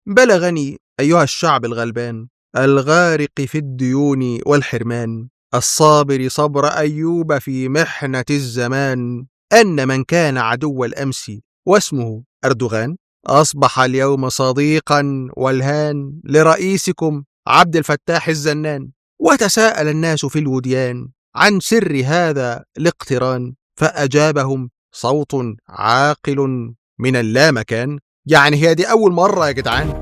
بلغني أيها الشعب الغلبان الغارق في الديون والحرمان، الصابر صبر أيوب في محنة الزمان، أن من كان عدو الأمس واسمه أردوغان أصبح اليوم صديقا والهان لرئيسكم عبد الفتاح الزنان. وتساءل الناس في الوديان عن سر هذا الاقتران، فأجابهم صوت عاقل من اللامكان. يعني هي دي أول مرة يا جدعان.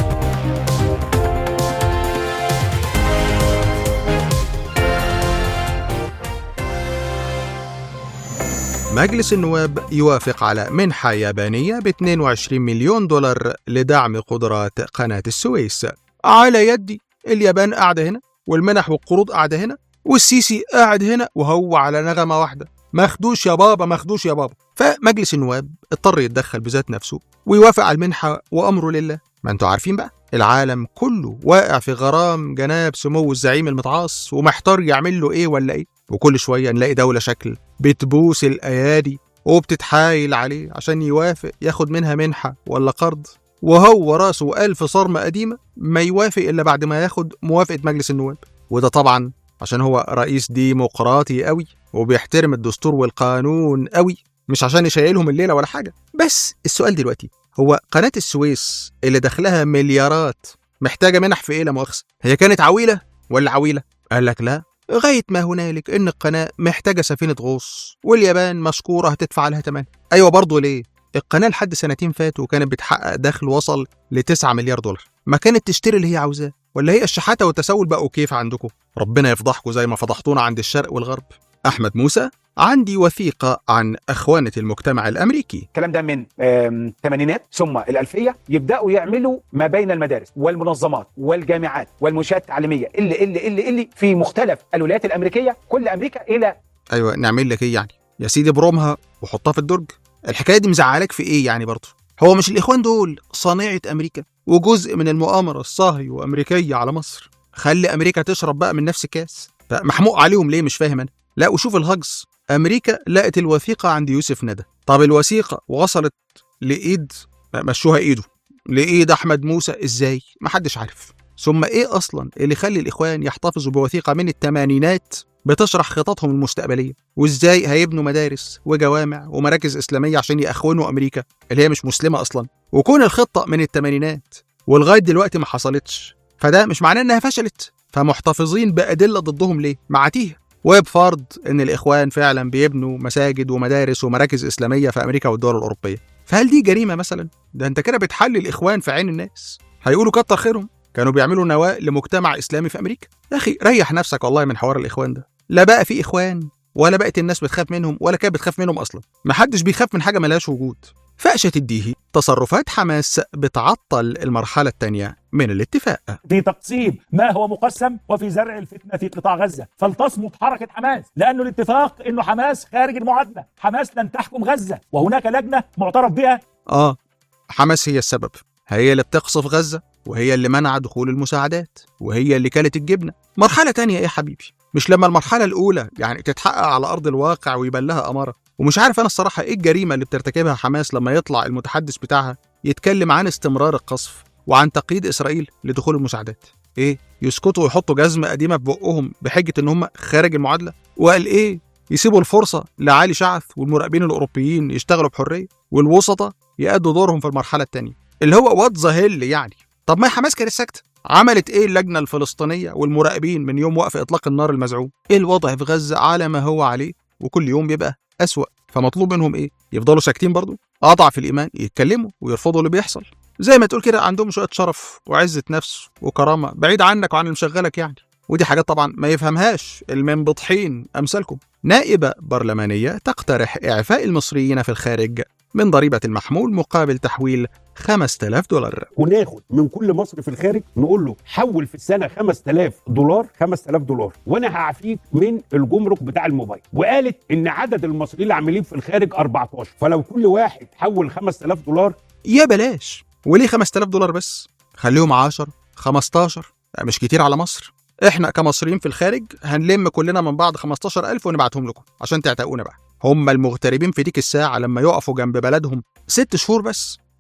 مجلس النواب يوافق على منحة يابانية ب 22 مليون دولار لدعم قدرات قناة السويس. على يدي اليابان قاعدة هنا، والمنح والقروض قاعدة هنا، والسيسي قاعد هنا، وهو على نغمة واحدة، مخدوش يا بابا مخدوش يا بابا. فمجلس النواب اضطر يتدخل بذات نفسه ويوافق على المنحة، وأمره لله. ما انتوا عارفين بقى العالم كله واقع في غرام جناب سمو الزعيم المتعاص، ومحتار يعمل له ايه ولا ايه. وكل شوية نلاقي دولة شكل بتبوس الأيادي وبتتحايل عليه عشان يوافق ياخد منها منحة ولا قرض، وهو راسه ألف صرمة قديمة ما يوافق إلا بعد ما ياخد موافقة مجلس النواب. وده طبعا عشان هو رئيس ديمقراطي قوي وبيحترم الدستور والقانون قوي، مش عشان يشيلهم الليلة ولا حاجة. بس السؤال دلوقتي هو قناة السويس اللي دخلها مليارات محتاجة منح في ايه لا مؤاخذة؟ هي كانت عويلة ولا عويلة؟ قال لك لا، غاية ما هنالك إن القناة محتاجة سفينة غوص، واليابان مشكورة هتدفع لها تمن. أيوة برضو ليه؟ القناة لحد سنتين فاتوا كانت بتحقق دخل وصل ل9 مليار دولار، ما كانت تشتري اللي هي عاوزاه؟ ولا هي الشحاتة والتسول بقوا كيف عندكم؟ ربنا يفضحكم زي ما فضحتونا عند الشرق والغرب. أحمد موسى: عندي وثيقة عن أخوانة المجتمع الأمريكي. الكلام ده من الثمانينات ثم الألفية، يبدأوا يعملوا ما بين المدارس والمنظمات والجامعات والمنشآت التعليمية اللي في مختلف الولايات الأمريكية، كل أمريكا إلى. أيوة نعمل لك إيه يعني يا سيدي؟ برومها وحطها في الدرج. الحكاية دي مزعلك في إيه يعني برضه؟ هو مش الإخوان دول صنيعة أمريكا وجزء من المؤامرة الصهيونية أمريكية على مصر؟ خلي أمريكا تشرب بقى من نفس الكاس. محموق عليهم ليه مش فاهم أنا. لا وشوف الهجز، أمريكا لقت الوثيقة عند يوسف ندى. طب الوثيقة وصلت لإيد، مشوها إيده لإيد أحمد موسى إزاي؟ محدش عارف. ثم إيه أصلا اللي يخلي الإخوان يحتفظوا بوثيقة من الثمانينات بتشرح خططهم المستقبلية، وإزاي هيبنوا مدارس وجوامع ومراكز إسلامية عشان يأخونوا أمريكا اللي هي مش مسلمة أصلا؟ وكون الخطة من الثمانينات ولغاية دلوقتي ما حصلتش، فده مش معناه إنها فشلت. فمحتفظين بأدلة ضدهم ليه؟ معاتيه. وبفرض إن الإخوان فعلا بيبنوا مساجد ومدارس ومراكز إسلامية في أمريكا والدول الأوروبية، فهل دي جريمة مثلا؟ ده أنت كده بتحلل الإخوان في عين الناس، هيقولوا كتر خيرهم كانوا بيعملوا نواة لمجتمع إسلامي في أمريكا. يا أخي ريح نفسك والله من حوار الإخوان ده. لا بقى في إخوان ولا بقت الناس بتخاف منهم ولا كانت بتخاف منهم أصلا. محدش بيخاف من حاجة ملهاش وجود. فأشة الديهي: تصرفات حماس بتعطل المرحلة الثانية من الاتفاق. في تقسيم ما هو مقسم وفي زرع الفتنة في قطاع غزة، فلتصمت حركة حماس، لأنه الاتفاق إنه حماس خارج المعادلة، حماس لن تحكم غزة، وهناك لجنة معترف بها. حماس هي السبب، هي اللي بتقصف غزة، وهي اللي منع دخول المساعدات، وهي اللي كلت الجبنة. مرحلة تانية إيه يا حبيبي؟ مش لما المرحلة الأولى يعني تتحقق على أرض الواقع ويبان لها أمارة؟ ومش عارف أنا الصراحة إيه الجريمة اللي بترتكبها حماس لما يطلع المتحدث بتاعها يتكلم عن استمرار القصف وعن تقييد إسرائيل لدخول المساعدات. إيه؟ يسكتوا ويحطوا جزمة قديمة في بقهم بحجة إن هم خارج المعادلة؟ وقال إيه؟ يسيبوا الفرصة لعلي شعث والمراقبين الأوروبيين يشتغلوا بحرية، والوسطة يأدوا دورهم في المرحلة الثانية اللي هو وات ذا هيل يعني. طب ما حماس كانت ساكتة، عملت ايه اللجنة الفلسطينية والمراقبين من يوم وقف اطلاق النار المزعوم؟ ايه الوضع في غزة على ما هو عليه وكل يوم بيبقى أسوأ، فمطلوب منهم ايه؟ يفضلوا ساكتين برضو؟ اضعف الايمان يتكلموا ويرفضوا اللي بيحصل، زي ما تقول كده عندهم شوية شرف وعزة نفس وكرامة بعيد عنك وعن المشغلك يعني. ودي حاجات طبعا ما يفهمهاش المنبطحين امثالكم. نائبة برلمانية تقترح إعفاء المصريين في الخارج من ضريبة المحمول مقابل تحويل 5000 دولار. وناخد من كل مصري في الخارج نقول له حول في السنة 5000 دولار وانا هعفيك من الجمرك بتاع الموبايل. وقالت ان عدد المصريين اللي عاملين في الخارج 14، فلو كل واحد حول 5000 دولار. يا بلاش، وليه 5000 دولار بس؟ خليهم 10 15، مش كتير على مصر. احنا كمصريين في الخارج هنلم كلنا من بعض 15000 ونبعتهم لكم عشان تعتقونا بقى. هم المغتربين في ديك الساعة لما يقفوا جنب بلدهم 6 شهور بس،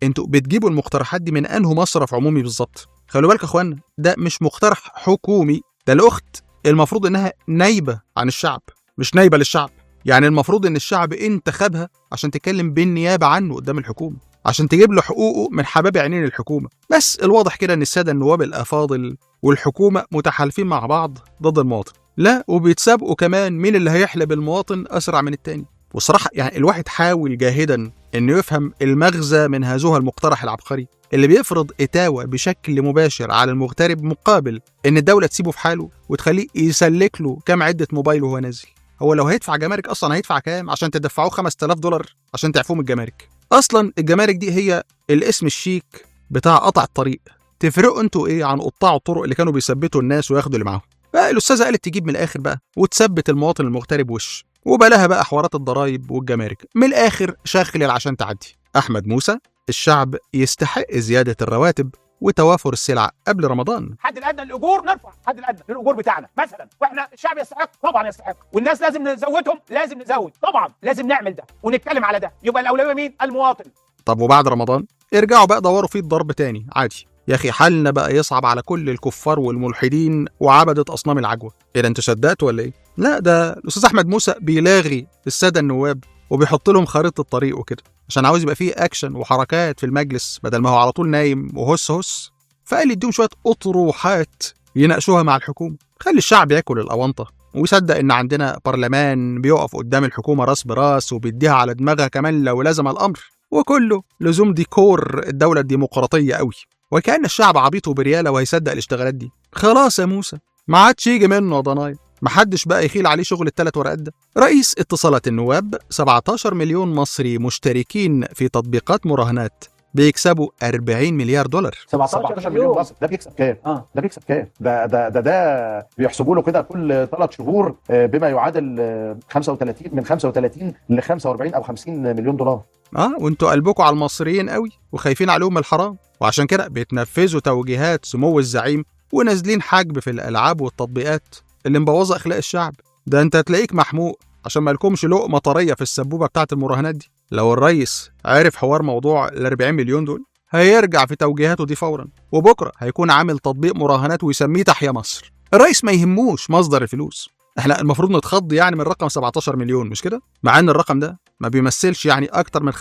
انتوا بتجيبوا المقترحات دي من انه مصرف عمومي بالظبط؟ خلوا بالك يا اخوانا، ده مش مقترح حكومي، ده الاخت المفروض انها نايبه عن الشعب، مش نايبه للشعب. يعني المفروض ان الشعب انتخبها عشان تتكلم بالنيابه عنه قدام الحكومه، عشان تجيب له حقوقه من حباب عينين الحكومه. بس الواضح كده ان الساده النواب الافاضل والحكومه متحالفين مع بعض ضد المواطن، لا وبيتسابقوا كمان مين اللي هيحلب المواطن اسرع من التاني. والصراحه يعني الواحد حاول جاهدا انه يفهم المغزى من هذا المقترح العبقري اللي بيفرض اتاوه بشكل مباشر على المغترب، مقابل ان الدوله تسيبه في حاله وتخليه يسلك له كام عده موبايل وهو نازل. هو لو هيدفع جمارك اصلا هيدفع كام عشان تدفعوه $5000 عشان تعفوه من الجمارك؟ اصلا الجمارك دي هي الاسم الشيك بتاع قطع الطريق. تفرقوا انتوا ايه عن قطاع الطرق اللي كانوا بيثبتوا الناس وياخدوا اللي معاهم؟ فالاستاذه قالت تجيب من الاخر بقى وتثبت المواطن المغترب وش، وبلاها بقى حوارات الضرايب والجمارك، من الاخر شغل عشان تعدي. احمد موسى: الشعب يستحق زياده الرواتب وتوافر السلع قبل رمضان. حد الادنى للاجور نرفع حد الادنى للاجور بتاعنا مثلا، واحنا الشعب يستحق طبعا يستحق، والناس لازم نزودهم، لازم نزود طبعا، لازم نعمل ده ونتكلم على ده. يبقى الاولويه مين؟ المواطن. طب وبعد رمضان ارجعوا بقى دوروا فيه الضرب تاني عادي. يا اخي حالنا بقى يصعب على كل الكفار والملحدين وعبدة اصنام العجوه. ايه ده، انتوا صدقتوا ولا ايه؟ لا، ده الاستاذ احمد موسى بيلاغي الساده النواب وبيحط لهم خريطه الطريق وكده، عشان عاوز يبقى فيه اكشن وحركات في المجلس بدل ما هو على طول نايم وهس هس. فقال يديهم شويه اطروحات يناقشوها مع الحكومه. خلي الشعب ياكل الاونطه ويصدق ان عندنا برلمان بيقف قدام الحكومه راس براس وبيديها على دماغها كمان لو لزم الامر، وكله لزوم ديكور الدوله الديمقراطيه قوي، وكأن الشعب عبيط وبرياله وهيصدق الاشتغالات دي. خلاص يا موسى، ما عادش يجي منه يا ضنايا، محدش بقى يخيل عليه شغل ال3 ورقات ده. رئيس اتصالات النواب: 17 مليون مصري مشتركين في تطبيقات مراهنات بيكسبوا $40 مليار. 17 مليون مصري، ده بيكسب كام؟ ده بيكسب كام؟ ده بيحسبوا له كده كل 3 شهور بما يعادل من 35 ل 45 او 50 مليون دولار. وانتوا قلبكم على المصريين قوي وخايفين عليهم من الحرام، وعشان كده بيتنفذوا توجيهات سمو الزعيم ونازلين حجب في الالعاب والتطبيقات اللي مبوظه اخلاق الشعب. ده انت هتلاقيك محموق عشان ما لكمش لقمه طريه في السبوبه بتاعه المراهنات دي. لو الرئيس عارف حوار موضوع ال40 مليون دول هيرجع في توجيهاته دي فورا، وبكره هيكون عامل تطبيق مراهنات ويسميه تحيا مصر. الرئيس ما يهموش مصدر الفلوس، احنا المفروض نتخض يعني من رقم 17 مليون، مش كده؟ مع ان الرقم ده ما بيمثلش يعني اكتر من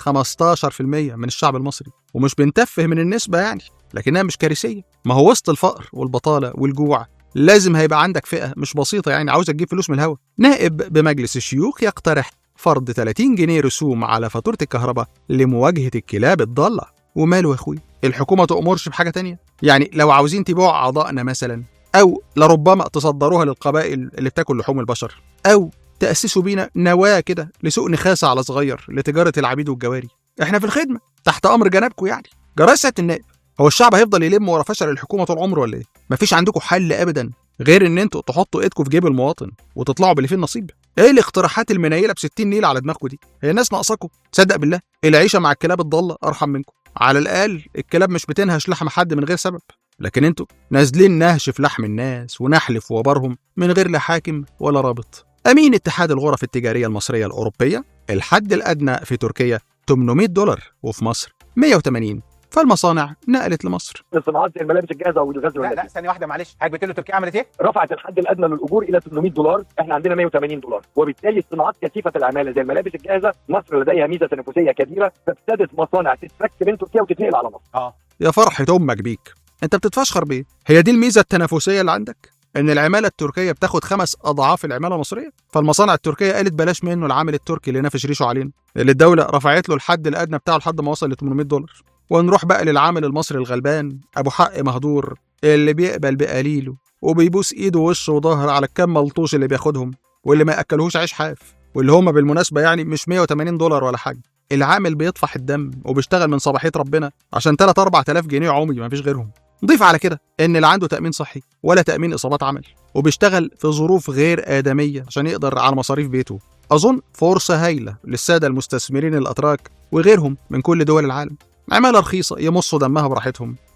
15% من الشعب المصري، ومش بنتفه من النسبه يعني، لكنها مش كارثيه. ما هو وسط الفقر والبطاله والجوع لازم هيبقى عندك فئه مش بسيطه يعني عاوزه تجيب فلوس من الهوا. نائب بمجلس الشيوخ يقترح فرض 30 جنيه رسوم على فاتوره الكهرباء لمواجهه الكلاب الضاله. وماله يا اخوي، الحكومه تأمرش بحاجه تانية؟ يعني لو عاوزين تبيعوا اعضائنا مثلا، او لربما تصدروها للقبائل اللي بتاكل لحوم البشر، او تأسسوا بينا نواه كده لسوق نخاسه على صغير لتجاره العبيد والجواري، احنا في الخدمه تحت امر جنابكم يعني. جراسة النائب، هو الشعب هيفضل يلم ورا فشل الحكومه طول عمره ولا ايه؟ مفيش عندكم حل ابدا غير ان انتوا تحطوا ايدكم في جيب المواطن وتطلعوا باللي فيه النصيب. ايه الاقتراحات المنيله ب60 نيله على دماغكم دي؟ هي الناس ناقصاكم؟ تصدق بالله العيشه مع الكلاب الضاله ارحم منكم. على الاقل الكلاب مش بتنهش لحم حد من غير سبب، لكن انتوا نازلين نهش في لحم الناس ونحلف وبرهم من غير لا حاكم ولا رابط. امين اتحاد الغرف التجاريه المصريه الاوروبيه: الحد الادنى في تركيا $800 وفي مصر 180، فالمصانع نقلت لمصر. الصناعات زي الملابس الجاهزه والغزل والنسيج. لا ثانيه واحده معلش، حضرتك بتقول له تركيا عملت ايه؟ رفعت الحد الادنى للاجور الى $800، احنا عندنا $180، وبالتالي الصناعات كثيفه العماله زي الملابس الجاهزه مصر لديها ميزه تنافسيه كبيره، فابتدت مصانع تتفك من تركيا وتتنقل على مصر. يا فرحه امك بيك، انت بتتفشخر بيه؟ هي دي الميزه التنافسيه اللي عندك؟ ان العماله التركيه بتاخد 5 أضعاف العماله المصريه؟ فالمصانع التركيه قالت بلاش منه العامل التركي اللي نافش ريشه علينا، اللي الدوله رفعت له الحد الادنى بتاعه لحد ما وصل ل $800. ونروح بقى للعامل المصري الغلبان ابو حق مهدور اللي بيقبل بقليله وبيبوس ايده ووشه وظهر على الكام ملطوش اللي بياخدهم، واللي ما ياكلهوش عيش حاف، واللي هم بالمناسبه يعني مش $180 ولا حاجه. العامل بيطفح الدم وبيشتغل من صباحيه ربنا عشان 3-4 آلاف جنيه عمري ما فيش غيرهم. ضيف على كده ان لا عنده تامين صحي ولا تامين اصابات عمل، وبيشتغل في ظروف غير ادميه عشان يقدر على مصاريف بيته. اظن فرصه هايله للساده المستثمرين الاتراك وغيرهم من كل دول العالم، عماله رخيصه يمصوا دمها براحتهم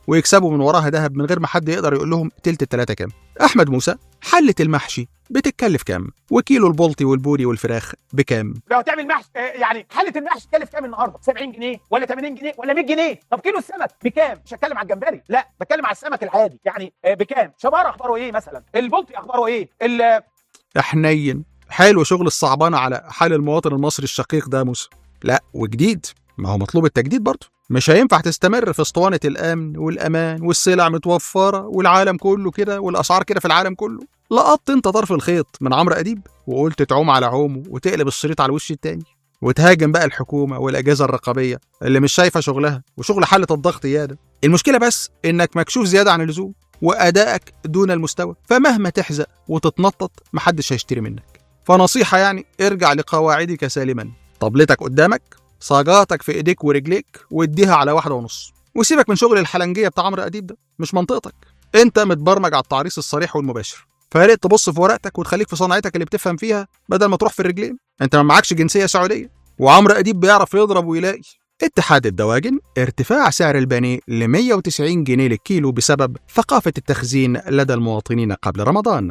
ويكسبوا من وراها ذهب من غير ما حد يقدر يقول لهم تلت التلاتة كام. أحمد موسى، حلة المحشي بتتكلف كام؟ وكيلو البلطي والبوري والفراخ بكام؟ لو هتعمل محشي يعني حله المحشي تكلف كام النهارده؟ 70 جنيه ولا 80 جنيه ولا 100 جنيه؟ طب كيلو السمك بكام؟ مش هتكلم على الجمبري، لا بتكلم على السمك العادي، يعني بكام؟ شبار اخباره ايه مثلا؟ البلطي اخباره ايه؟ حنين حلو شغل الصعبانة على حال المواطن المصري الشقيق ده موسى. لا وجديد، ما هو مطلوب التجديد برضه. مش هينفع تستمر في اسطوانة الأمن والأمان والسلع متوفرة والعالم كله كده والأسعار كده في العالم كله. لقطت انت طرف الخيط من عمرو أديب وقلت تعوم على عومه وتقلب الشريط على الوش التاني وتهاجم بقى الحكومة والأجهزة الرقابية اللي مش شايفة شغلها وشغل حالة الضغط زيادة. المشكلة بس إنك مكشوف زيادة عن اللزوم وأدائك دون المستوى، فمهما تحزق وتتنطط محدش هيشتري منك. فنصيحة يعني ارجع لقواعدك سالما، طبلتك قدامك، صاجاتك في ايديك ورجليك واديها على 1.5، وسيبك من شغل الحلنجية بتاع عمرو أديب ده، مش منطقتك. انت متبرمج على التعريص الصريح والمباشر، فياريت تبص في ورقتك وتخليك في صنعتك اللي بتفهم فيها بدل ما تروح في الرجلين. انت ما معكش جنسية سعودية، وعمرو أديب بيعرف يضرب ويلاقي. اتحاد الدواجن، ارتفاع سعر البانيه ل 190 جنيه للكيلو بسبب ثقافة التخزين لدى المواطنين قبل رمضان.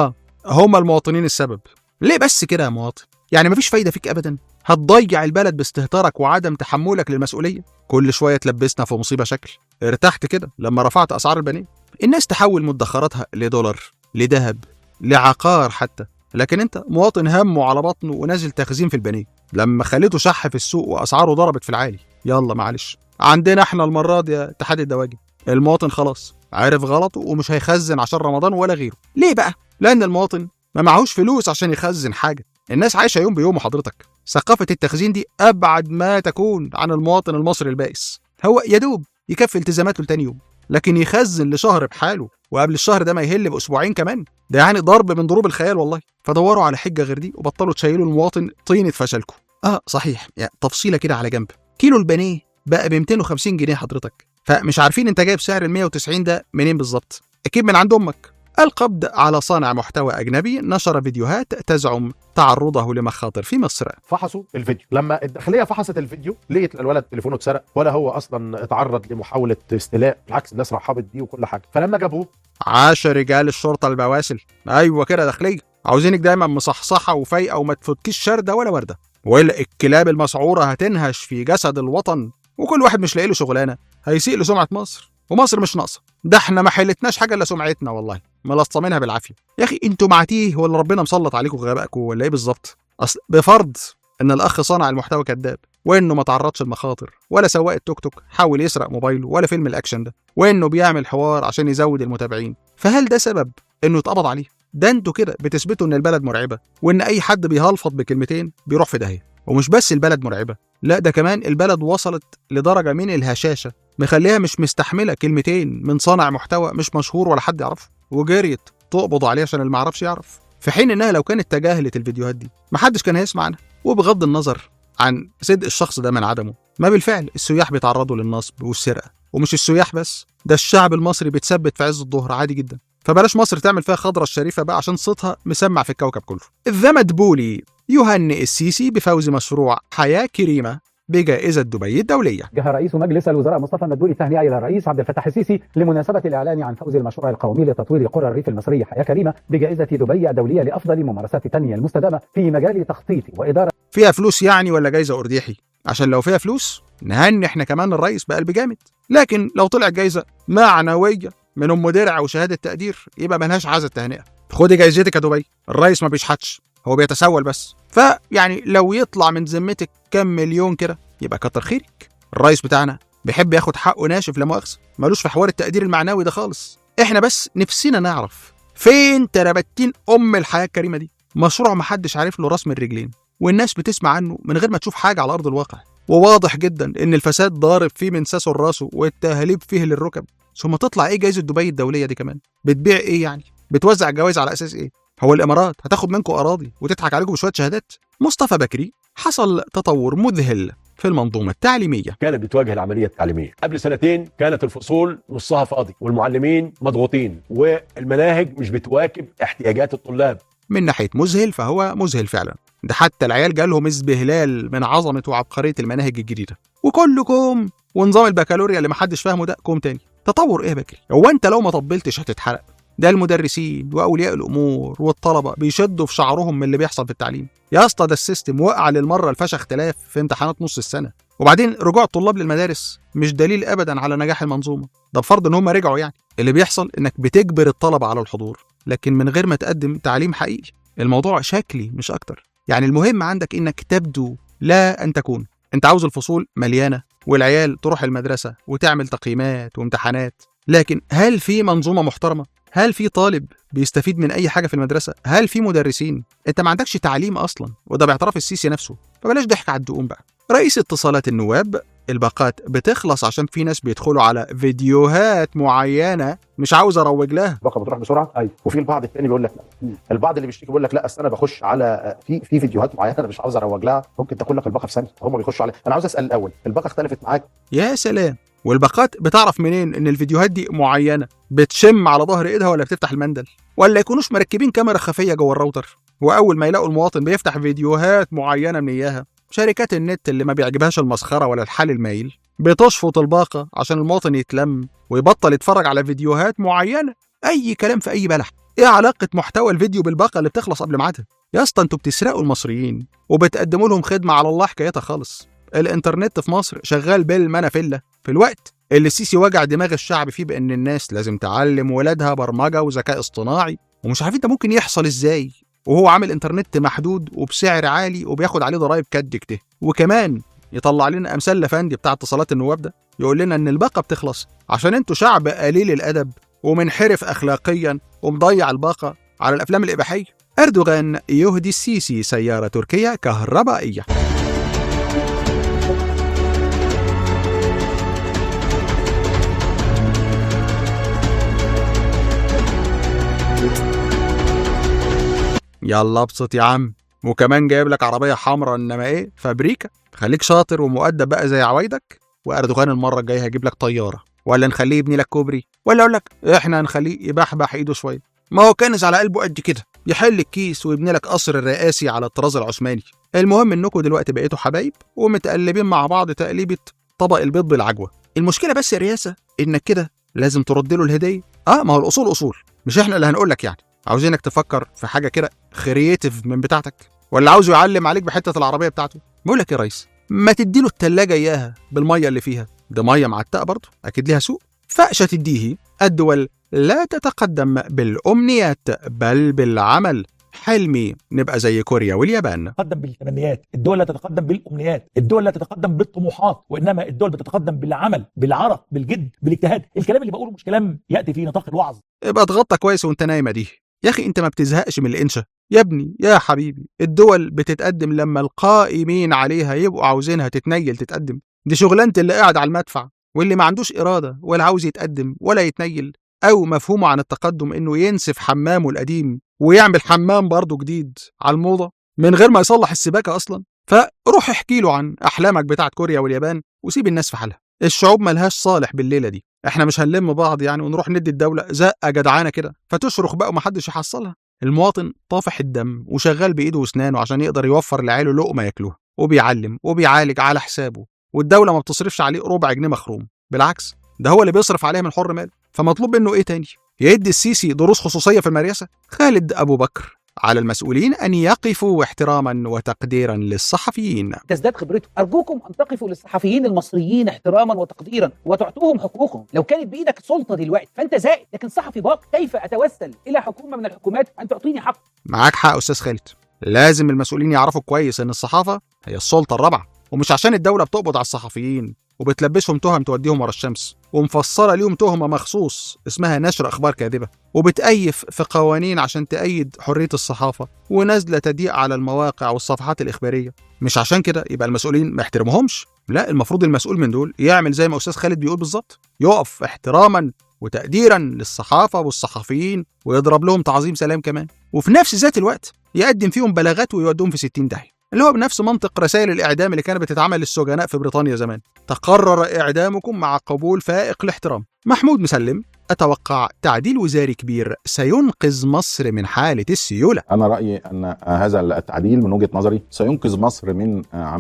هم المواطنين السبب. ليه بس كده يا مواطن؟ يعني مفيش فايدة فيك أبدا؟ هتضيع البلد باستهتارك وعدم تحملك للمسؤولية؟ كل شوية تلبسنا في مصيبة شكل. ارتحت كده لما رفعت أسعار البانيه؟ الناس تحول مدخراتها لدولار، لذهب، لعقار حتى، لكن انت مواطن همه على بطنه ونازل تخزين في البانيه لما خليته شح في السوق وأسعاره ضربت في العالي. يلا معلش، عندنا احنا المرة دي يا اتحاد الدواجن. المواطن خلاص عارف غلطه ومش هيخزن عشان رمضان ولا غيره. ليه بقى؟ لأن المواطن ما معهوش فلوس عشان يخزن حاجة. الناس عايشة يوم بيوم حضرتك. ثقافة التخزين دي أبعد ما تكون عن المواطن المصري البائس. هو يدوب يكفي التزاماته لتاني يوم، لكن يخزن لشهر بحاله وقبل الشهر ده ما يهل بأسبوعين كمان، ده يعني ضرب من ضروب الخيال والله. فدوروا على حجة غير دي وبطلوا تشيلوا المواطن طينة فشلكم. صحيح، يعني تفصيلة كده على جنب، كيلو البانيه بقى ب 250 جنيه حضرتك، فمش عارفين انت جايب سعر ال 190 ده منين بالظبط؟ أكيد من عند أمك. القبض على صانع محتوى أجنبي نشر فيديوهات تزعم تعرضه لمخاطر في مصر. فحصوا الفيديو، لما الداخليه فحصت الفيديو لقيت الولد تليفونه اتسرق ولا هو اصلا اتعرض لمحاوله استيلاء، بالعكس الناس رحبت بيه وكل حاجه. فلما جابوه 10 رجال الشرطه البواسل، ايوه كده داخليه، عاوزينك دايما مصحصحه وفايقه وما تفكيش شرده ولا ورده، والا الكلاب المسعوره هتنهش في جسد الوطن، وكل واحد مش لاقي له شغلانه هيسيء لسمعه مصر. ومصر مش ناقصه، ده احنا ما حلتناش حاجه الا سمعتنا والله، ملصمينها بالعافيه. يا اخي انتوا معتيه ولا ربنا مسلط عليكم غبائكم ولا ايه بالظبط؟ اصل بفرض ان الاخ صانع المحتوى كذاب، وانه ما تعرضش لمخاطر ولا سواق التوك توك حاول يسرق موبايله ولا فيلم الاكشن ده، وانه بيعمل حوار عشان يزود المتابعين، فهل ده سبب انه يتقبض عليه؟ ده انتوا كده بتثبتوا ان البلد مرعبه، وان اي حد بيهلفط بكلمتين بيروح في داهيه. ومش بس البلد مرعبه، لا ده كمان البلد وصلت لدرجه من الهشاشه مخليها مش مستحمله كلمتين من صانع محتوى مش مشهور ولا حد يعرفه، وجريت تقبض عليه عشان اللي ما يعرفش يعرف، في حين انها لو كانت تجاهلت الفيديوهات دي محدش كان هيسمع عنها. وبغض النظر عن صدق الشخص ده من عدمه، ما بالفعل السياح بيتعرضوا للنصب والسرقه، ومش السياح بس، ده الشعب المصري بيتثبت في عز الظهر عادي جدا. فبلاش مصر تعمل فيها خضرة الشريفة بقى عشان صوتها مسمع في الكوكب كله. الذمدبولي يهنئ السيسي بفوز مشروع حياة كريمة بجائزة دبي الدولية. جه رئيس مجلس الوزراء مصطفى مدبولي التهنئة إلى الرئيس عبد الفتاح السيسي لمناسبة الإعلان عن فوز المشروع القومي لتطوير قرى الريف المصري حياة كريمة بجائزة دبي الدولية لأفضل ممارسات التنمية المستدامة في مجال تخطيط وإدارة. فيها فلوس يعني ولا جائزة أرديحي؟ عشان لو فيها فلوس نهني احنا كمان الرئيس بقلب جامد، لكن لو طلعت جائزة معنوية من أم درع وشهادة تقدير يبقى ملهاش عزة تهنئة. خدي جائزتك يا دبي، الرئيس ما بيشحتش، هو بيتسول بس. فيعني لو يطلع من ذمتك كم مليون كده يبقى كتر خيرك. الرئيس بتاعنا بيحب ياخد حقه ناشف لا مؤاخذة، ملوش في حوار التقدير المعنوي ده خالص. احنا بس نفسنا نعرف فين تربتين الحياة الكريمة دي؟ مشروع محدش عارف له راس من رجلين، والناس بتسمع عنه من غير ما تشوف حاجة على أرض الواقع، وواضح جدا إن الفساد ضارب فيه من ساسه لراسه والتهليب فيه للركب. ثم تطلع إيه جائزة دبي الدولية دي كمان؟ بتبيع إيه يعني؟ بتوزع الجوائز على أساس إيه؟ هو الإمارات هتاخد منكم أراضي وتضحك عليكم بشوية شهادات؟ مصطفى بكري، حصل تطور مذهل في المنظومة التعليمية. كانت بتواجه العملية التعليمية قبل سنتين، كانت الفصول نصها فاضي والمعلمين مضغوطين والمناهج مش بتواكب احتياجات الطلاب. من ناحية مذهل فهو مذهل فعلا، ده حتى العيال جالهم ازبهلال من عظمة وعبقرية المناهج الجديدة، وكل كوم ونظام البكالوريا اللي محدش فاهمه ده كوم تاني. تطور ايه بكري؟ هو انت لو ما طبلتش هتتحرق؟ ده المدرسين واولياء الامور والطلبه بيشدوا في شعرهم من اللي بيحصل في التعليم. يا اسطى ده السيستم وقع للمره الفشخ اختلاف في امتحانات نص السنه. وبعدين رجوع الطلاب للمدارس مش دليل ابدا على نجاح المنظومه، ده بفرض ان هم رجعوا يعني. اللي بيحصل انك بتجبر الطلبه على الحضور لكن من غير ما تقدم تعليم حقيقي. الموضوع شكلي مش اكتر. يعني المهم عندك انك تبدو لا ان تكون. انت عاوز الفصول مليانه والعيال تروح المدرسه وتعمل تقييمات وامتحانات، لكن هل في منظومه محترمه؟ هل في طالب بيستفيد من اي حاجه في المدرسه؟ هل في مدرسين؟ انت ما عندكش تعليم اصلا، وده باعتراف السيسي نفسه. فبلاش ضحك على الدقون بقى. رئيس اتصالات النواب: الباقات بتخلص عشان في ناس بيدخلوا على فيديوهات معينه مش عاوز اروج لها. الباقه بتروح بسرعه. ايوه. وفي البعض الثاني بيقول لك لا. البعض اللي بيشتكي بيقول لك لا اصل انا بخش على في فيديوهات معينه انا مش عاوز اروج لها، ممكن تاكل لك الباقه في ثانيه. هم بيخشوا على. انا عاوز اسال الاول، الباقه اختلفت معاك؟ يا سلام. والباقات بتعرف منين ان الفيديوهات دي معينه؟ بتشم على ظهر ايدها ولا بتفتح المندل؟ ولا يكونوش مركبين كاميرا خفيه جوه الراوتر واول ما يلاقوا المواطن بيفتح فيديوهات معينه من اياها، شركات النت اللي ما بيعجبهاش المسخره ولا الحال المايل بتشفط الباقه عشان المواطن يتلم ويبطل يتفرج على فيديوهات معينه. اي كلام في اي بلح. ايه علاقه محتوى الفيديو بالباقه اللي بتخلص قبل ميعادها؟ يا اسطى انتوا بتسرقوا المصريين وبتقدموا لهم خدمه على الله حكايتها خالص. الانترنت في مصر شغال بالمنافله في الوقت اللي السيسي وجع دماغ الشعب فيه بان الناس لازم تعلم ولادها برمجه وذكاء اصطناعي، ومش عارفين ده ممكن يحصل ازاي وهو عامل انترنت محدود وبسعر عالي وبياخد عليه ضرايب كد كده. وكمان يطلع لنا امثال لفندي بتاع اتصالات النواب ده يقول لنا ان الباقه بتخلص عشان انتوا شعب قليل الادب ومنحرف اخلاقيا ومضيع الباقه على الافلام الاباحيه. اردوغان يهدي السيسي سياره تركيه كهربائيه. يلا ابسط يا عم. وكمان جايب لك عربيه حمراء انما ايه فابريكا. خليك شاطر ومؤدب بقى زي عوايدك. واردوغان المره الجايه هيجيب لك طياره، ولا نخليه يبني لك كوبري، ولا اقول لك احنا هنخليه يبحبح ايده شويه. ما هو كنز على قلبه قد كده، يحل الكيس ويبني لك قصر الرئاسي على الطراز العثماني. المهم انكم دلوقتي بقيتوا حبايب ومتقلبين مع بعض تقليبه طبق البيض بالعجوه. المشكله بس يا رياسه انك كده لازم ترد له الهديه. ما هو الاصول اصول، مش احنا اللي هنقول لك يعني. عاوزينك تفكر في حاجه كده كرييتيف من بتاعتك، ولا عاوزه يعلم عليك بحته العربيه بتاعته؟ بقول لك يا ريس، ما تديله التلاجة اياها بالميه اللي فيها، ده ميه معتقه برضه اكيد ليها سوق. فأشة تديه. الدول لا تتقدم بالامنيات بل بالعمل. حلمي نبقى زي كوريا واليابان. تتقدم بالتمنيات، الدول لا تتقدم بالامنيات، الدول لا تتقدم بالطموحات، وانما الدول بتتقدم بالعمل، بالعرق، بالجد، بالاجتهاد. الكلام اللي بقوله مش كلام ياتي في نطاق الوعظ. ابقى اتغطى كويس وانت نايمه دي يا اخي. انت ما بتزهقش من الانشا يا ابني يا حبيبي. الدول بتتقدم لما القائمين عليها يبقوا عاوزينها تتنيل تتقدم. دي شغلانه اللي قاعد على المدفع واللي ما عندوش اراده ولا عاوز يتقدم ولا يتنيل، او مفهومه عن التقدم انه ينسف حمامه القديم ويعمل حمام برضه جديد على الموضه من غير ما يصلح السباكه اصلا. فروح احكي له عن احلامك بتاعت كوريا واليابان وسيب الناس في حالها. الشعوب ملهاش صالح بالليله دي. احنا مش هنلم بعض يعني ونروح ندي الدوله زقه جدعانه كده فتشرخ بقى ومحدش يحصلها. المواطن طافح الدم وشغال بايده واسنانه عشان يقدر يوفر لعياله لقمه ياكلوها، وبيعلم وبيعالج على حسابه، والدوله ما بتصرفش عليه ربع جنيه مخروم. بالعكس ده هو اللي بيصرف عليه من حر ماله. فمطلوب منه ايه تاني؟ يدي السيسي دروس خصوصيه في المرياسه؟ خالد ابو بكر: على المسؤولين أن يقفوا احتراما وتقديرا للصحفيين. تزداد خبرته. أرجوكم أن تقفوا للصحفيين المصريين احتراما وتقديرا وتعطوهم حقوقهم. لو كانت بإيدك سلطة دلوقتي فأنت زائد، لكن صحفي باق. كيف أتوسل إلى حكومة من الحكومات أن تعطيني حق؟ معاك حق أستاذ خالد. لازم المسؤولين يعرفوا كويس أن الصحافة هي السلطة الرابعة، ومش عشان الدولة بتقبض على الصحفيين وبتلبسهم تهم توديهم ورا الشمس ومفصله ليهم تهمه مخصوص اسمها نشر اخبار كاذبه، وبتأيف في قوانين عشان تأيد حريه الصحافه ونازله تضييق على المواقع والصفحات الاخباريه. مش عشان كده يبقى المسؤولين ما يحترموهمش. لا، المفروض المسؤول من دول يعمل زي ما استاذ خالد بيقول بالظبط، يقف احتراما وتقديرا للصحافه والصحفيين ويضرب لهم تعظيم سلام كمان، وفي نفس ذات الوقت يقدم فيهم بلاغات ويودهم في 60 داهيه، اللي هو بنفس منطق رسائل الإعدام اللي كانت بتتعمل للسجناء في بريطانيا زمان. تقرر إعدامكم مع قبول فائق الاحترام. محمود مسلم أتوقع تعديل وزاري كبير سينقذ مصر من حالة السيولة. أنا رأيي أن هذا التعديل من وجهة نظري سينقذ مصر من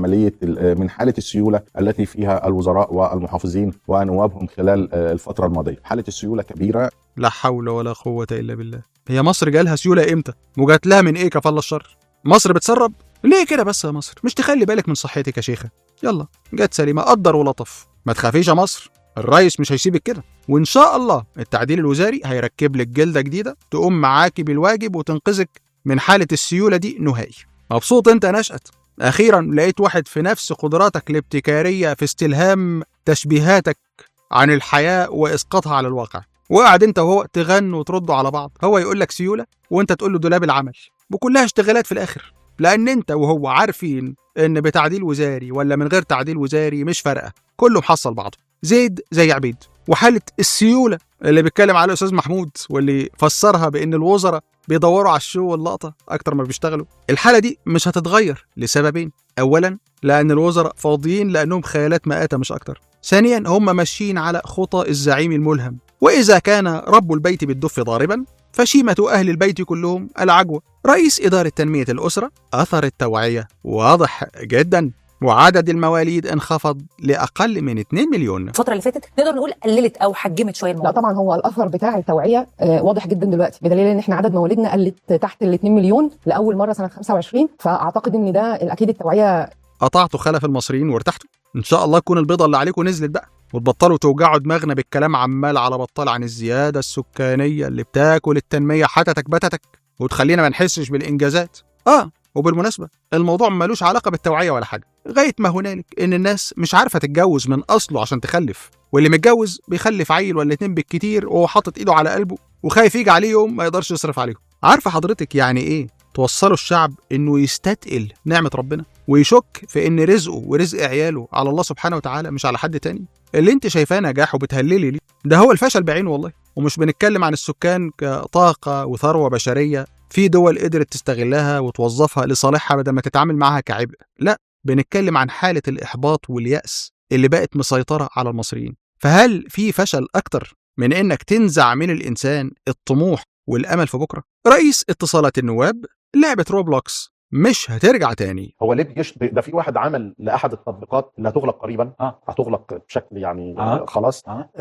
من حالة السيولة التي فيها الوزراء والمحافظين ونوابهم خلال الفترة الماضية. حالة السيولة كبيرة. لا حول ولا قوة إلا بالله. هي مصر جالها سيولة إمتى؟ وجات لها من إيه كفل الشر؟ مصر بتسرب؟ ليه كده بس يا مصر؟ مش تخلي بالك من صحتك يا شيخة؟ يلا جت سليمة، قدر ولطف. ما تخافيش يا مصر، الرئيس مش هيسيبك كده، وإن شاء الله التعديل الوزاري هيركب لك جلدة جديدة تقوم معاكي بالواجب وتنقذك من حالة السيولة دي نهائي. مبسوط أنت نشأت؟ أخيرا لقيت واحد في نفس قدراتك الابتكارية في استلهام تشبيهاتك عن الحياة وإسقاطها على الواقع، وقعد أنت وهو تغنوا وتردوا على بعض، هو يقول لك سيولة وأنت تقول له دولاب العمل، وكلها اشتغالات في الآخر، لأن أنت وهو عارفين إن بتعديل وزاري ولا من غير تعديل وزاري مش فارقة، كله محصل بعضه، زيد زي عبيد. وحالة السيولة اللي بيتكلم عليها الأستاذ محمود واللي فسرها بإن الوزراء بيدوروا على الشو واللقطة أكتر ما بيشتغلوا، الحالة دي مش هتتغير لسببين: أولا لأن الوزراء فاضيين لأنهم خيالات مآتة مش أكتر، ثانيا هم ماشيين على خطى الزعيم الملهم، وإذا كان رب البيت بالدف ضاربا فشيمة أهل البيت كلهم العجوة. رئيس إدارة تنمية الأسرة: أثر التوعية واضح جدا، وعدد المواليد انخفض لأقل من 2 مليون. الفترة اللي فاتت نقدر نقول قللت أو حجمت شوية الموضوع. لا طبعا هو الأثر بتاع التوعية واضح جدا دلوقتي، بدليل إن إحنا عدد مواليدنا قلت تحت 2 مليون لأول مرة سنة 25، فأعتقد إن ده أكيد التوعية. قطعتوا خلف المصريين وارتحتوا؟ إن شاء الله تكون البيضة اللي عليكم نزلت بقى، وتبطلوا توجعوا دماغنا بالكلام عمال على بطال عن الزيادة السكانية اللي بتاكل التنمية حتتك بتتك وتخلينا ما نحسش بالإنجازات. وبالمناسبة الموضوع ملوش علاقة بالتوعية ولا حاجة، غاية ما هنالك إن الناس مش عارفة تتجوز من أصله عشان تخلف، واللي متجوز بيخلف عيل ولا 2 بالكتير وهو حاطط إيده على قلبه وخايف يجي عليه يوم ما يقدرش يصرف عليهم. عارفة حضرتك يعني إيه توصلوا الشعب إنه يستثقل نعمة ربنا ويشك في إن رزقه ورزق عياله على الله سبحانه وتعالى مش على حد تاني؟ اللي انت شايفاه نجاح وبتهللي ليه ده هو الفشل بعينه والله. ومش بنتكلم عن السكان كطاقة وثروة بشرية في دول قدرت تستغلها وتوظفها لصالحها بدل ما تتعامل معها كعبء، لا، بنتكلم عن حالة الإحباط واليأس اللي بقت مسيطرة على المصريين. فهل في فشل أكتر من إنك تنزع من الإنسان الطموح والأمل في بكرة؟ رئيس اتصالات النواب: لعبة روبلوكس مش هترجع تاني. هو ليه ده في واحد عمل لاحد التطبيقات اللي هتغلق قريبا، هتغلق بشكل يعني خلاص،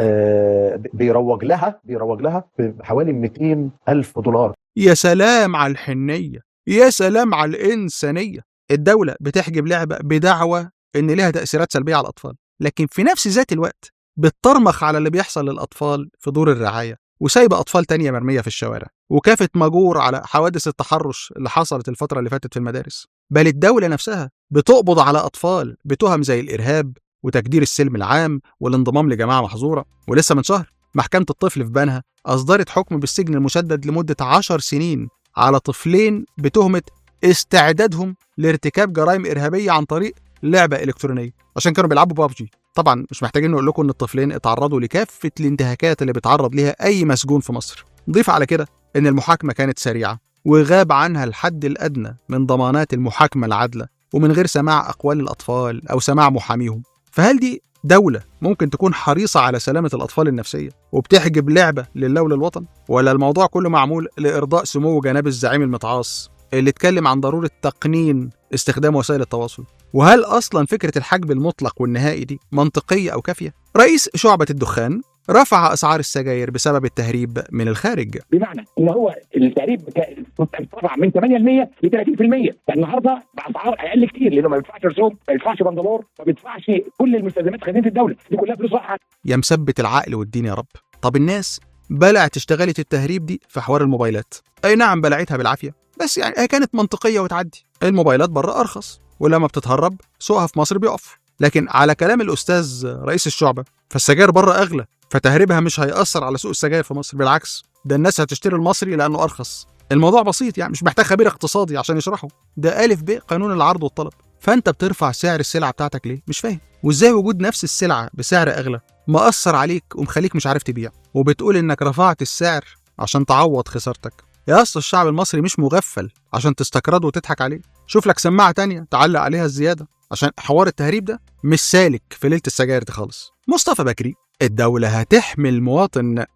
بيروج لها بحوالي 200,000 دولار. يا سلام على الحنية، يا سلام على الإنسانية. الدولة بتحجب لعبة بدعوى إن لها تأثيرات سلبية على الأطفال، لكن في نفس ذات الوقت بتطرمخ على اللي بيحصل للأطفال في دور الرعاية، وسايبة أطفال تانية مرمية في الشوارع، وكافة مجور على حوادث التحرش اللي حصلت الفترة اللي فاتت في المدارس. بل الدولة نفسها بتقبض على أطفال بتهم زي الإرهاب وتجدير السلم العام والانضمام لجماعة محظورة. ولسه من شهر محكمة الطفل في بنها أصدرت حكم بالسجن المشدد لمدة 10 سنين على طفلين بتهمة استعدادهم لارتكاب جرائم إرهابية عن طريق لعبة إلكترونية عشان كانوا بيلعبوا بابجي. طبعا مش محتاجين نقول لكم ان الطفلين اتعرضوا لكافة الانتهاكات اللي بيتعرض ليها اي مسجون في مصر. ضيف على كده ان المحاكمة كانت سريعة وغاب عنها الحد الادنى من ضمانات المحاكمة العادلة، ومن غير سماع اقوال الاطفال او سماع محاميهم. فهل دي دولة ممكن تكون حريصة على سلامة الاطفال النفسية وبتحجب لعبة لله وللوطن؟ ولا الموضوع كله معمول لارضاء سمو جناب الزعيم المتعاص اللي اتكلم عن ضرورة تقنين استخدام وسائل التواصل؟ وهل أصلا فكرة الحجب المطلق والنهائي دي منطقية أو كافية؟ رئيس شعبة الدخان رفع أسعار السجاير بسبب التهريب من الخارج. بمعنى إن هو التهريب رفع من 8% ل 30%، النهارده بأسعار أقل كتير، لأنه ما بيدفعش رسوم، ما بيدفعش بندلور، ما بيدفعش كل المستلزمات خزينة الدولة، دي كلها فلوس رايحة. يا مثبت العقل والدين يا رب. طب الناس بلعت اشتغالة التهريب دي في حوار الموبايلات. أي نعم بلعتها بالعافية، بس يعني هي كانت منطقية وتعدي. الموبايلات بره أرخص، ولما بتتهرب سوقها في مصر بيقف. لكن على كلام الأستاذ رئيس الشعبة فالسجاير بره أغلى، فتهريبها مش هيأثر على سوق السجاير في مصر، بالعكس ده الناس هتشتري المصري لأنه أرخص. الموضوع بسيط يعني، مش محتاج خبير اقتصادي عشان يشرحه، ده ألف ب قانون العرض والطلب. فأنت بترفع سعر السلعة بتاعتك ليه؟ مش فاهم. وإزاي وجود نفس السلعة بسعر أغلى مأثر عليك ومخليك مش عارف تبيع، وبتقول إنك رفعت السعر عشان تعوض خسارتك. يا أصل الشعب المصري مش مغفل عشان تستكرده وتضحك عليه. شوف لك سماعة تانية تعلق عليها الزيادة، عشان حوار التهريب ده مش سالك في ليلة السجاير دي خالص. مصطفى بكري: الدولة هتحمي المواطن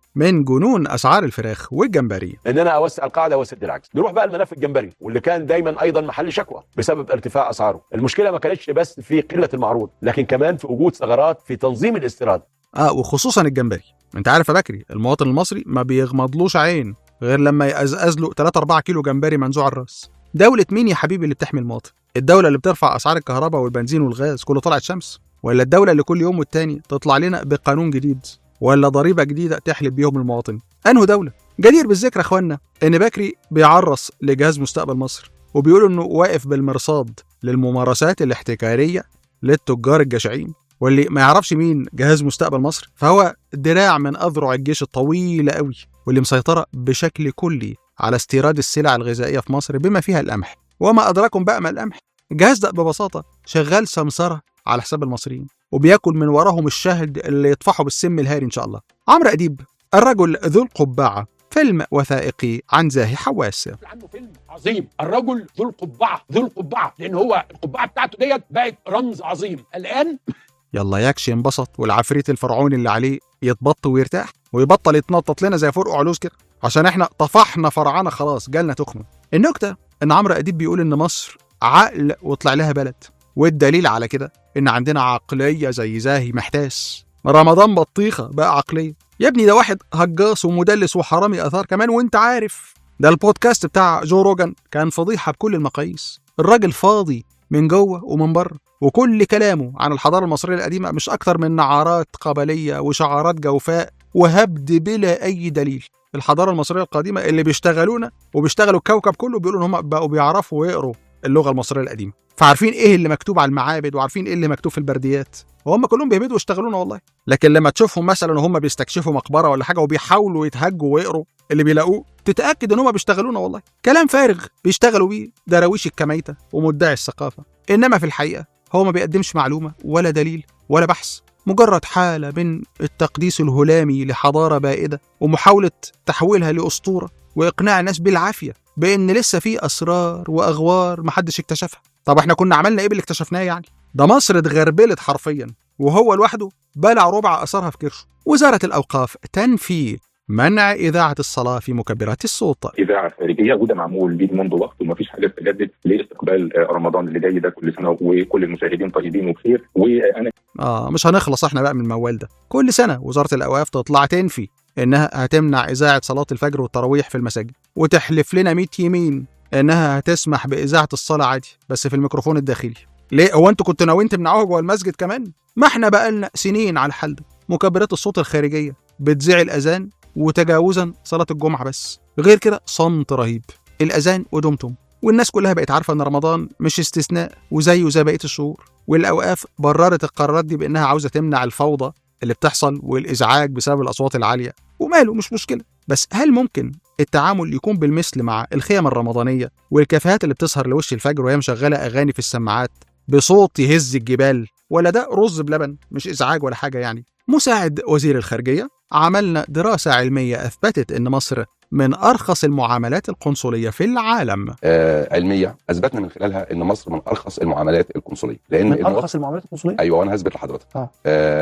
من جنون اسعار الفراخ والجمبري. ان انا اوسع القاعده واسد العكس. نروح بقى الملف الجمبري واللي كان دايما ايضا محل شكوى بسبب ارتفاع اسعاره. المشكله ما كانتش بس في قله المعروض، لكن كمان في وجود ثغرات في تنظيم الاستيراد. وخصوصا الجمبري. انت عارف يا بكري، المواطن المصري ما بيغمضلوش عين غير لما يقزقز له 3-4 كيلو جمبري منزوع الراس. دولة مين يا حبيبي اللي بتحمي المواطن؟ الدولة اللي بترفع اسعار الكهرباء والبنزين والغاز كله طلعت شمس؟ ولا الدولة اللي كل يوم والتاني تطلع لنا بقانون جديد ولا ضريبة جديدة تحلب بيهم المواطن؟ انه دولة؟ جدير بالذكر يا اخوانا ان بكري بيعرص لجهاز مستقبل مصر وبيقول انه واقف بالمرصاد للممارسات الاحتكارية للتجار الجشعين. واللي ما يعرفش مين جهاز مستقبل مصر فهو دراع من اذرع الجيش الطويلة قوي واللي مسيطرة بشكل كلي على استيراد السلع الغذائية في مصر بما فيها القمح. وما أدراكم بقى ما القمح؟ الجهاز ده ببساطة شغال سمسرة على حساب المصريين وبياكل من وراهم الشهد اللي يطفحوا بالسم الهاري إن شاء الله. عمرو أديب الرجل ذو القبعة، فيلم وثائقي عن زاهي حواس. عنه فيلم عظيم، الرجل ذو القبعة، لأن هو القبعة بتاعته ديت بقت رمز عظيم. الآن يلا يكش ينبسط والعفريت الفرعوني اللي عليه يتبط ويرتاح ويبطل يتنطط لنا زي فرق علوز كده عشان احنا طفحنا فرعنا خلاص جالنا تخمه. النكتة ان عمرو أديب بيقول ان مصر عقل وطلع لها بلد، والدليل على كده ان عندنا عقلية زي زاهي محتاس. رمضان بطيخة بقى عقلية يا ابني، ده واحد هجاص ومدلس وحرامي اثار كمان وانت عارف. ده البودكاست بتاع جو روجان كان فضيحة بكل المقاييس. الراجل فاضي من جوه ومن بره، وكل كلامه عن الحضارة المصرية القديمة مش أكتر من نعارات قبلية وشعارات جوفاء وهبد بلا أي دليل. الحضارة المصرية القديمة اللي بيشتغلونا وبيشتغلوا الكوكب كله بيقولوا إن هم بقوا بيعرفوا ويقروا اللغة المصرية القديمة، فعارفين إيه اللي مكتوب على المعابد وعارفين إيه اللي مكتوب في البرديات، وهم كلهم بيهبدوا ويشتغلونا والله. لكن لما تشوفهم مثلا هم بيستكشفوا مقبرة ولا حاجة وبيحاولوا يتهجوا ويقروا اللي بيلاقوه تتأكد إن هم بيشتغلونا والله. كلام فارغ بيشتغلوا بيه دراويش الكميتة ومدعي الثقافة، إنما في الحقيقة هو ما بيقدمش معلومة ولا دليل ولا بحث، مجرد حالة من التقديس الهلامي لحضارة بائدة ومحاولة تحويلها لأسطورة وإقناع الناس بالعافية بأن لسه في أسرار وأغوار محدش اكتشفها. طب احنا كنا عملنا إيه باللي اكتشفناه يعني؟ ده مصر اتغربلت حرفيا وهو لوحده بلع ربع أثرها في كرشه. وزارة الأوقاف تنفي منع إذاعة الصلاة في مكبرات الصوت. إذاعة خارجية وده معمول بيه منذ وقت وما فيش حاجة تجدد لاستقبال رمضان اللي جاي ده كل سنة وكل المشاهدين طيبين وبخير. وأنا مش هنخلص احنا بقى من الموال ده. كل سنة وزارة الأوقاف تطلع تنفي إنها هتمنع إذاعة صلاة الفجر والتراويح في المساجد وتحلف لنا 100 يمين إنها هتسمح بإذاعة الصلاة عادي بس في الميكروفون الداخلي. ليه؟ هو انتوا كنتوا ناويين تمنعوها جوه المسجد كمان؟ ما احنا بقالنا سنين على الحال ده. مكبرات الصوت الخارجية بتذيع الأذان وتجاوزا صلاة الجمعة بس، غير كده صمت رهيب. الأذان ودمتم، والناس كلها بقت عارفة ان رمضان مش استثناء وزيه زي بقية الشهور. والأوقاف بررت القرارات دي بأنها عاوزة تمنع الفوضى اللي بتحصل والإزعاج بسبب الأصوات العالية، وماله مش مشكلة. بس هل ممكن التعامل يكون بالمثل مع الخيام الرمضانية والكافيهات اللي بتسهر لوش الفجر وهي مشغلة أغاني في السماعات بصوت يهز الجبال؟ ولا ده رز بلبن مش إزعاج ولا حاجة يعني؟ مساعد وزير الخارجية عملنا دراسة علمية أثبتت أن مصر من أرخص المعاملات القنصلية في العالم. علمية أثبتنا من خلالها أن مصر من أرخص المعاملات القنصلية. لأن من أرخص المعاملات القنصلية؟ أيوة، وأنا هثبت لحضرتك.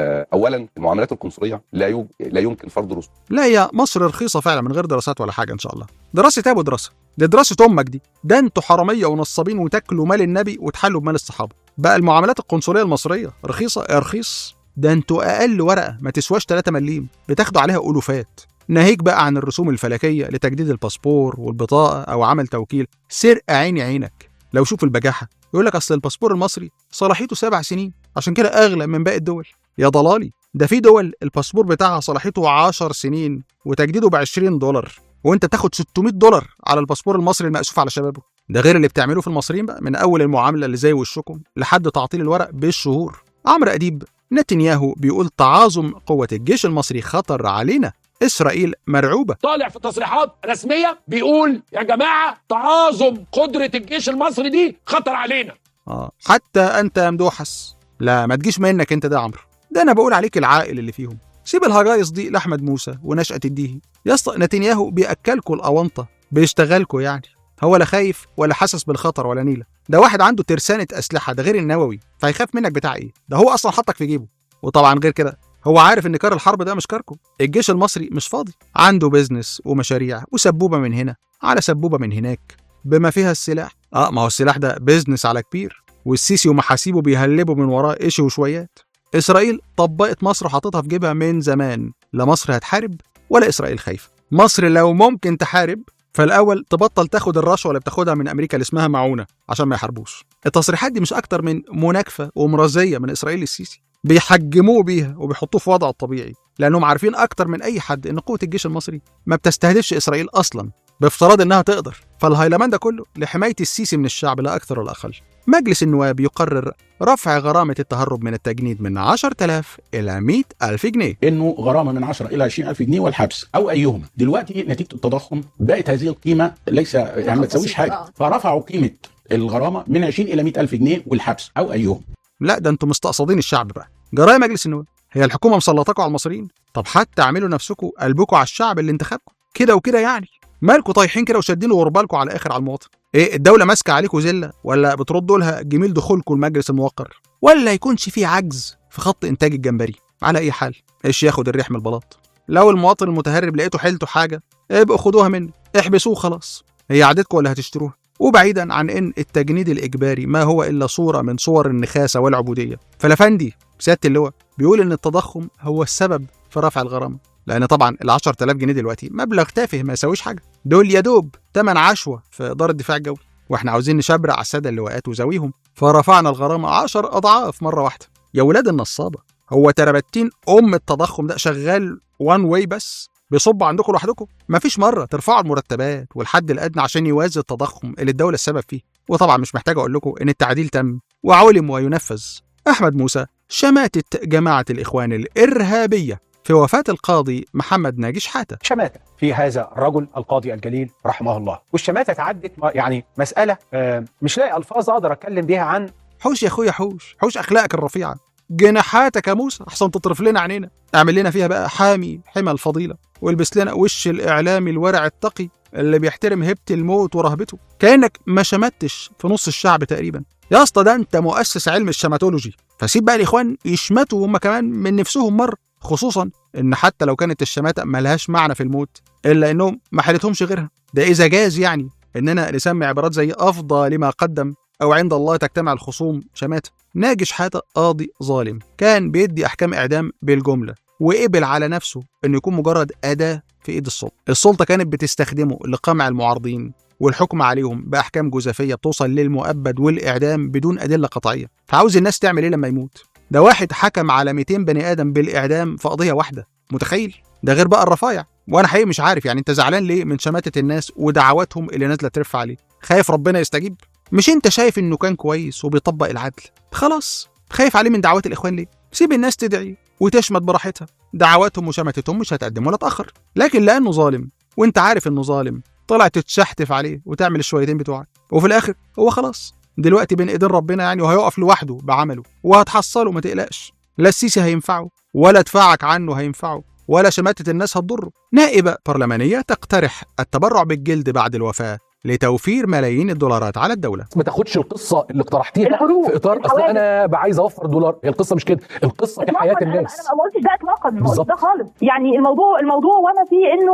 أولا المعاملات القنصلية لا يمكن فرض رسوم. لا، يا مصر رخيصة فعلا من غير دراسات ولا حاجة إن شاء الله. دراسة أبو دراسة، دي دراسة أمك دي. ده أنتوا حرامية ونصابين وتاكلوا مال النبي وتحلوا بمال الصحابة. بقى المعاملات القنصلية المصرية رخيصة؟ يا رخيص، ده انتوا أقل ورقة ما تسواش 3 مليم بتاخدوا عليها ألوفات. ناهيك بقى عن الرسوم الفلكية لتجديد الباسبور والبطاقة أو عمل توكيل. سرقة عينك. لو شوف البجاحة يقول لك أصل الباسبور المصري صلاحيته 7 سنين عشان كده أغلى من باقي الدول. يا ضلالي، ده في دول الباسبور بتاعها صلاحيته 10 سنين وتجديده ب$20 وانت تاخد $600 على الباسبور المصري المأسوف على شبابه. ده غير اللي بتعملوه في المصريين بقى، من أول المعاملة اللي زي وشكم لحد تعطيل الورق بالشهور. عمرو أديب نتنياهو بيقول تعاظم قوة الجيش المصري خطر علينا، إسرائيل مرعوبة. طالع في تصريحات رسمية بيقول يا جماعة تعاظم قدرة الجيش المصري دي خطر علينا. حتى أنت يا مدوحس، لا ما تجيش منك أنت ده عمرو، ده أنا بقول عليك العاقل اللي فيهم. سيب الهجايص دي لأحمد موسى ونشأة الديهي. يا اسطى نتنياهو بيأكلكوا الأونطة، بيشتغلكوا يعني. هو لا خايف ولا حاسس بالخطر ولا نيلة. ده واحد عنده ترسانة أسلحة، ده غير النووي، فهيخاف منك بتاع إيه؟ ده هو أصلا حطك في جيبه. وطبعا غير كده هو عارف ان كار الحرب ده مش كاركم. الجيش المصري مش فاضي، عنده بيزنس ومشاريع وسبوبه من هنا على سبوبه من هناك بما فيها السلاح. ما هو السلاح ده بيزنس على كبير، والسيسي ومحاسيبه بيهلبوا من وراه قش وشويات. اسرائيل طبقت مصر وحطتها في جيبها من زمان، لا مصر هتحارب ولا اسرائيل خايفه. مصر لو ممكن تحارب فالاول تبطل تاخد الرشوه اللي بتاخدها من امريكا اللي اسمها معونه عشان ما يحاربوش. التصريحات دي مش اكتر من مناكفه ومرازيه من اسرائيل للسيسي، بيحجموه بيها وبيحطوه في وضعه الطبيعي، لانهم عارفين اكتر من اي حد ان قوه الجيش المصري ما بتستهدفش اسرائيل اصلا بافتراض انها تقدر. فالهيلمان ده كله لحمايه السيسي من الشعب لا اكثر ولا اقل. مجلس النواب يقرر رفع غرامه التهرب من التجنيد من 10,000 الى 100,000 جنيه، انه غرامه من 10 الى 20,000 جنيه والحبس او ايهما. دلوقتي نتيجه التضخم بقت هذه القيمه ليس يعني ما تساويش حاجه، فرفعوا قيمه الغرامه من 20 الى 100,000 جنيه والحبس او ايهما. لا ده انتم مستقصدين الشعب بقى. جرايه مجلس النواب، هي الحكومه مسلطاكم على المصريين؟ طب حتى اعملوا نفسكم قلبكم على الشعب اللي انتخبكم كده وكده، يعني مالكم طايحين كده وشادين غربالكم على الاخر على المواطن؟ ايه الدوله ماسكه عليكم ذله، ولا بتردوا لها جميل دخولكم المجلس الموقر، ولا يكونش في عجز في خط انتاج الجمبري؟ على اي حال ايش ياخد الريح من البلاط. لو المواطن المتهرب لقيته حيلته حاجه ابقوا خدوها منه، احبسوه خلاص، هي عادتكم ولا هتشتروها. وبعيدا عن ان التجنيد الاجباري ما هو الا صوره من صور النخاسه والعبوديه، فالافندي سياده اللواء بيقول ان التضخم هو السبب في رفع الغرامه، لان طبعا ال 10,000 جنيه دلوقتي مبلغ تافه ما يساويش حاجه، دول يا دوب تمن عشوه في اداره الدفاع الجوي، واحنا عاوزين نشبرق على الساده اللواءات وزاويهم، فرفعنا الغرامه 10 اضعاف مره واحده. يا ولاد النصابه، هو تربتين التضخم ده شغال وان واي بس بيصب عندكم لوحدكم؟ مفيش مره ترفعوا المرتبات والحد الادنى عشان يوازي التضخم اللي الدوله السبب فيه. وطبعا مش محتاج اقول لكم ان التعديل تم وعلم وينفذ. احمد موسى شماتة جماعه الاخوان الارهابيه في وفاه القاضي محمد ناجي شحاته. شماته في هذا الرجل القاضي الجليل رحمه الله، والشماته تعدت يعني مساله مش لاقي الفاظ اقدر اتكلم بيها عن. حوش يا اخويا، حوش اخلاقك الرفيعه، جناحاتك يا موسى احسن تطرف لنا عينينا. اعمل لنا فيها بقى حامي حمى الفضيله، والبس لنا وش الاعلامي الورع التقي اللي بيحترم هبه الموت ورهبته، كانك ما شمتش في نص الشعب تقريبا. يا اسطى ده انت مؤسس علم الشماتولوجي، فسيب بقى الاخوان يشمتوا هم كمان من نفسهم مره، خصوصا ان حتى لو كانت الشماته ملهاش معنى في الموت الا انهم ما حلتهمش غيرها. ده اذا جاز يعني اننا نسمي عبارات زي افضى لما قدم او عند الله تجتمع الخصوم شماته. ناجي شحاته قاضي ظالم كان بيدي احكام اعدام بالجمله، وقبل على نفسه انه يكون مجرد اداه في ايد السلطه كانت بتستخدمه لقمع المعارضين والحكم عليهم باحكام جزافيه بتوصل للمؤبد والاعدام بدون ادله قطعيه. فعاوز الناس تعمل ايه لما يموت؟ ده واحد حكم على 200 بني ادم بالاعدام في قضيه واحده، متخيل؟ ده غير بقى الرفايع. وانا حقيقي مش عارف يعني انت زعلان ليه من شماتة الناس ودعواتهم اللي نازله ترف عليه؟ خايف ربنا يستجيب؟ مش انت شايف انه كان كويس وبيطبق العدل؟ خلاص خايف عليه من دعوات الاخوان ليه؟ سيب الناس تدعي وتشمت براحتها، دعواتهم وشمتتهم مش هتقدم ولا تاخر. لكن لانه ظالم وانت عارف انه ظالم طلع تتشحتف عليه وتعمل الشويتين بتوعك، وفي الاخر هو خلاص دلوقتي بين ايدين ربنا يعني، وهيقف لوحده بعمله وهتحصله ما تقلقش. لا السيسي هينفعه ولا دفاعك عنه هينفعه ولا شماتة الناس هتضره. نائبة برلمانية تقترح التبرع بالجلد بعد الوفاة لتوفير ملايين الدولارات على الدولة. ما تاخدش القصة اللي اقترحتيها في إطار أصل أنا عايز أوفر دولار، هي القصة مش كده، القصة في حياة الناس. أنا ما قلتش ده إطلاقا، ما قلتش ده خالص. يعني الموضوع وما فيه إنه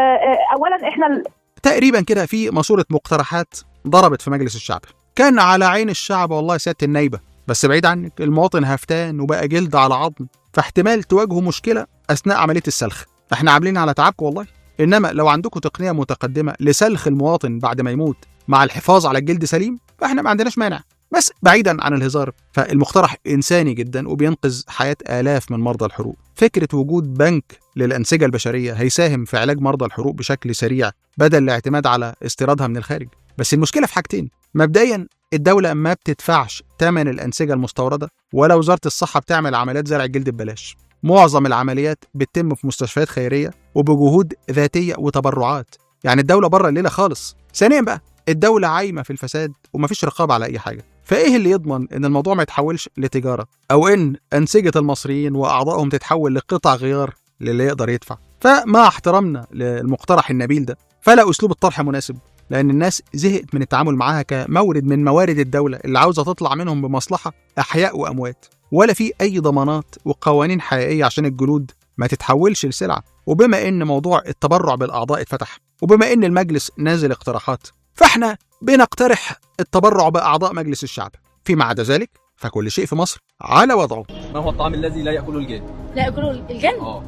أولا إحنا تقريبا كده في ماسورة مقترحات ضربت في مجلس الشعب، كان على عين الشعب والله سيادة النايبة، بس بعيد عنك المواطن هفتان وبقى جلد على عظم، فاحتمال تواجهه مشكلة أثناء عملية السلخ. احنا عاملين على تعبكم والله، إنما لو عندكم تقنية متقدمة لسلخ المواطن بعد ما يموت مع الحفاظ على الجلد سليم فاحنا ما عندناش مانع. بس بعيدا عن الهزار، فالمقترح إنساني جدا وبينقذ حياة آلاف من مرضى الحروق. فكرة وجود بنك للأنسجة البشرية هيساهم في علاج مرضى الحروق بشكل سريع بدل الاعتماد على استيرادها من الخارج. بس المشكلة في حاجتين، مبدئيا الدولة ما بتدفعش ثمن الأنسجة المستوردة، ولا وزارة الصحة بتعمل عمليات زرع الجلد ببلاش. معظم العمليات بتتم في مستشفيات خيرية وبجهود ذاتية وتبرعات، يعني الدولة بره الليلة خالص. ثانيا بقى الدولة عايمة في الفساد ومفيش رقابة على أي حاجة، فإيه اللي يضمن إن الموضوع ما يتحولش لتجارة، أو إن أنسجة المصريين وأعضائهم تتحول لقطع غيار للي يقدر يدفع؟ فمع احترامنا للمقترح النبيل ده، فلا أسلوب الطرح مناسب، لأن الناس زهقت من التعامل معاها كمورد من موارد الدولة اللي عاوزة تطلع منهم بمصلحة أحياء وأموات. ولا في أي ضمانات وقوانين حقيقية عشان الجنود ما تتحولش لسلعة. وبما إن موضوع التبرع بالأعضاء اتفتح، وبما إن المجلس نازل اقتراحات، فإحنا بنقترح التبرع بأعضاء مجلس الشعب. فيما عدا ذلك فكل شيء في مصر على وضعه. ما هو الطعام الذي لا يأكله الجن؟ لا يأكله الجن؟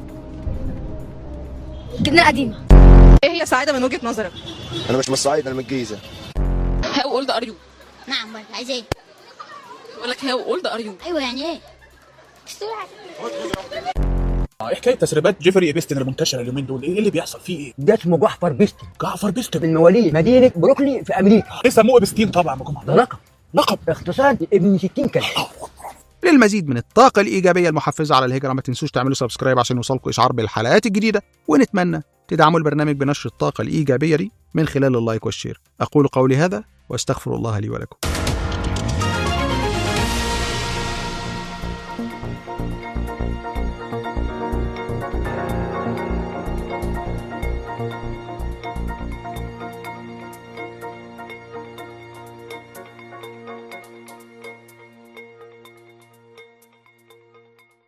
الجبنة القديمة. ايه هي السعادة من وجهة نظرك؟ أنا مش من الصعيد، أنا من الجيزة. How old are you؟ نعم عايز ايه؟ بقول لك how old are you؟ ايوه يعني ايه؟ ايه حكايه تسريبات جيفري بيستن المنتشره اليومين دول؟ ايه اللي بيحصل فيه؟ ايه ده اسمه جعفر بيستن. جعفر بيستن من مواليد مدينه بروكلي في امريكا. ليه سموه بيستين طبعا يا جماعه؟ ده لقب اختصار ابن 60 كلمه. للمزيد من الطاقة الإيجابية المحفزة على الهجرة ما تنسوش تعملوا سبسكرايب عشان يوصلكم إشعار بالحلقات الجديدة، ونتمنى تدعموا البرنامج بنشر الطاقة الإيجابية دي من خلال اللايك والشير. أقول قولي هذا وأستغفر الله لي ولكم.